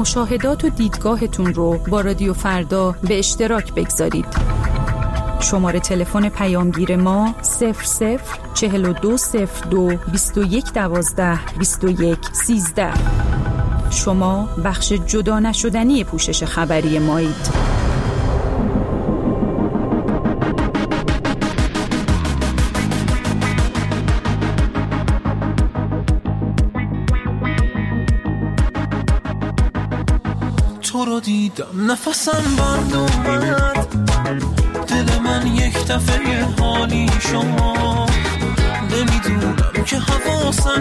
مشاهدات و دیدگاهتون رو با رادیو فردا به اشتراک بگذارید. شماره تلفن پیامگیر ما 004202 2112 2113. شما بخش جدا نشدنی پوشش خبری مایید. تو رو دیدم نفسم بند اومد، دل من یک دفعه حالی شما، نمیدونم که حواسم